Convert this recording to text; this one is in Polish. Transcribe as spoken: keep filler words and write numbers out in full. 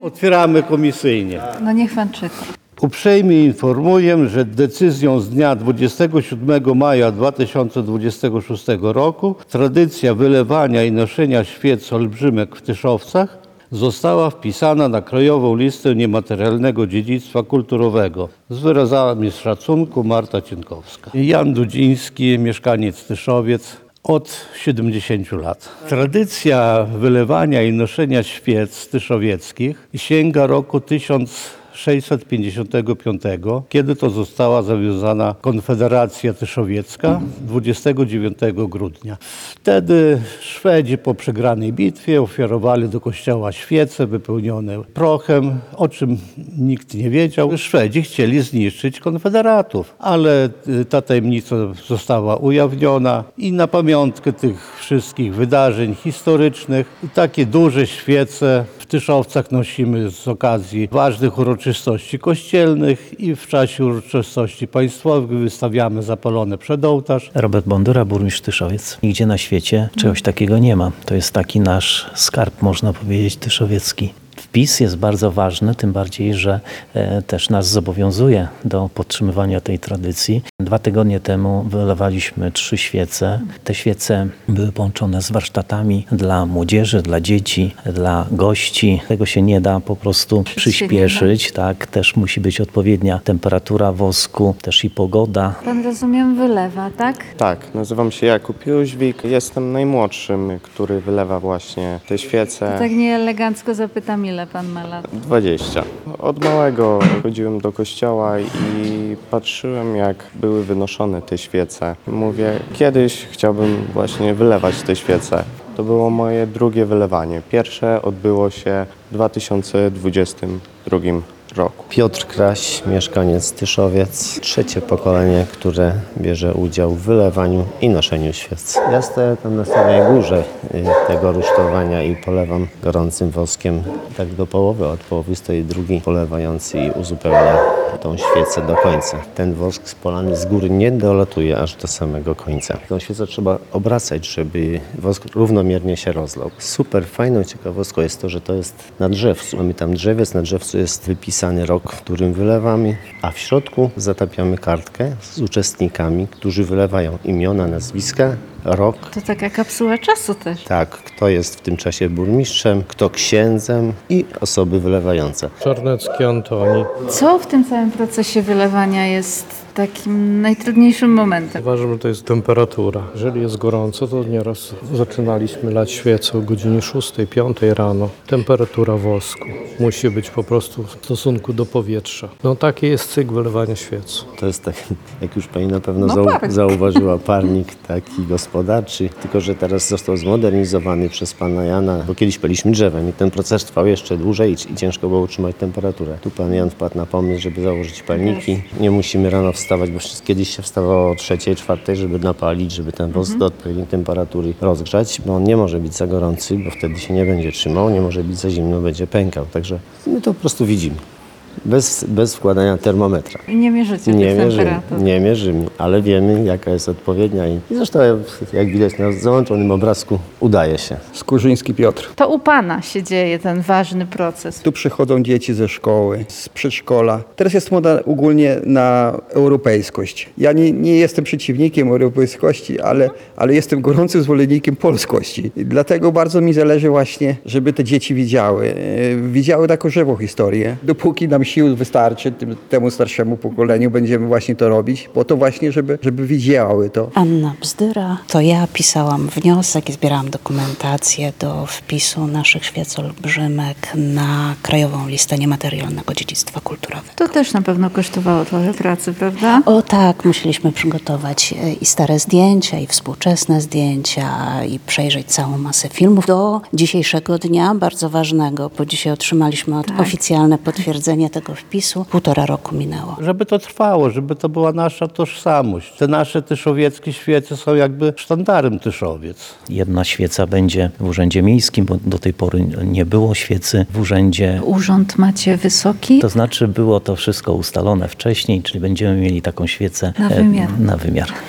Otwieramy komisyjnie. No niech pan czyta. Uprzejmie informuję, że decyzją z dnia dwudziestego siódmego maja dwa tysiące dwudziestego szóstego roku tradycja wylewania i noszenia świec olbrzymek w Tyszowcach została wpisana na Krajową Listę Niematerialnego Dziedzictwa Kulturowego. Z wyrazami szacunku Marta Cienkowska. Jan Dudziński, mieszkaniec Tyszowiec. Od siedemdziesięciu lat. Tradycja wylewania i noszenia świec tyszowieckich sięga roku tysiąc sześćset pięćdziesiątego piątego, kiedy to została zawiązana Konfederacja Tyszowiecka dwudziestego dziewiątego grudnia. Wtedy Szwedzi po przegranej bitwie ofiarowali do kościoła świece wypełnione prochem, o czym nikt nie wiedział. Szwedzi chcieli zniszczyć konfederatów, ale ta tajemnica została ujawniona i na pamiątkę tych wszystkich wydarzeń historycznych takie duże świece w Tyszowcach nosimy z okazji ważnych uroczystości kościelnych i w czasie uroczystości państwowych wystawiamy zapalone przed ołtarz. Robert Bondura, burmistrz Tyszowiec. Nigdzie na świecie czegoś takiego nie ma. To jest taki nasz skarb, można powiedzieć, tyszowiecki. Wpis jest bardzo ważny, tym bardziej, że e, też nas zobowiązuje do podtrzymywania tej tradycji. Dwa tygodnie temu wylewaliśmy trzy świece. Te świece były połączone z warsztatami dla młodzieży, dla dzieci, dla gości. Tego się nie da po prostu przyspieszyć. Tak, też musi być odpowiednia temperatura wosku, też i pogoda. Pan, rozumiem, wylewa, tak? Tak, nazywam się Jakub Jóźwik. Jestem najmłodszym, który wylewa właśnie te świece. Tak nieelegancko zapytam, ile pan ma lat? dwadzieścia. Od małego chodziłem do kościoła i patrzyłem, jak były wynoszone te świece. Mówię, kiedyś chciałbym właśnie wylewać te świece. To było moje drugie wylewanie. Pierwsze odbyło się w dwa tysiące dwudziestym drugim roku. Piotr Kraś, mieszkaniec Tyszowiec. Trzecie pokolenie, które bierze udział w wylewaniu i noszeniu świec. Ja stoję tam na samej górze tego rusztowania i polewam gorącym woskiem. Tak do połowy, od połowy stoi drugi polewający i uzupełnia tą świecę do końca. Ten wosk spolany z góry nie dolatuje aż do samego końca. Tą świecę trzeba obracać, żeby wosk równomiernie się rozlał. Super fajną ciekawostką jest to, że to jest na drzewcu. Mamy tam drzewiec, na drzewcu jest wypisany rok, w którym wylewamy, a w środku zatapiamy kartkę z uczestnikami, którzy wylewają imiona, nazwiska, rok. To taka kapsuła czasu też. Tak, kto jest w tym czasie burmistrzem, kto księdzem i osoby wylewające. Czarnecki Antoni. Co w tym całym procesie wylewania jest takim najtrudniejszym momentem? Uważam, że to jest temperatura. Jeżeli jest gorąco, to nieraz zaczynaliśmy lać świece o godzinie szóstej, piątej rano. Temperatura wosku musi być po prostu w stosunku do powietrza. No taki jest cykl wylewania świec. To jest tak, jak już pani na pewno No zau park. zauważyła, parnik taki gospodarczy, tylko że teraz został zmodernizowany przez pana Jana, bo kiedyś paliśmy drzewem i ten proces trwał jeszcze dłużej i, i ciężko było utrzymać temperaturę. Tu pan Jan wpadł na pomysł, żeby założyć palniki. Nie musimy rano wstawać, bo kiedyś się wstawało o trzeciej, czwartej, żeby napalić, żeby ten wosk do odpowiedniej temperatury rozgrzać, bo on nie może być za gorący, bo wtedy się nie będzie trzymał, nie może być za zimno, będzie pękał. Także my to po prostu widzimy. Bez, bez wkładania termometra. I nie mierzycie Nie tych mierzymy, temperatur. nie mierzymy, ale wiemy, jaka jest odpowiednia i i zresztą jak widać na załączonym obrazku udaje się. Skurzyński Piotr. To u pana się dzieje ten ważny proces. Tu przychodzą dzieci ze szkoły, z przedszkola. Teraz jest moda ogólnie na europejskość. Ja nie, nie jestem przeciwnikiem europejskości, ale, ale jestem gorącym zwolennikiem polskości. I dlatego bardzo mi zależy właśnie, żeby te dzieci widziały. e, Widziały taką żywą historię. Dopóki nam sił wystarczy, tym, temu starszemu pokoleniu będziemy właśnie to robić, po to właśnie, żeby, żeby widziały to. Anna Bzdyra. To ja pisałam wniosek i zbierałam dokumentację do wpisu naszych świec olbrzymek na Krajową Listę Niematerialnego Dziedzictwa Kulturowego. To też na pewno kosztowało trochę pracy, prawda? O tak, musieliśmy przygotować i stare zdjęcia, i współczesne zdjęcia, i przejrzeć całą masę filmów. Do dzisiejszego dnia, bardzo ważnego, bo dzisiaj otrzymaliśmy Tak. oficjalne potwierdzenie tego wpisu. Półtora roku minęło. Żeby to trwało, żeby to była nasza tożsamość. Te nasze tyszowieckie świece są jakby sztandarem Tyszowiec. Jedna świeca będzie w Urzędzie Miejskim, bo do tej pory nie było świecy w urzędzie. Urząd macie wysoki? To znaczy było to wszystko ustalone wcześniej, czyli będziemy mieli taką świecę Na e, wymiar. na wymiar.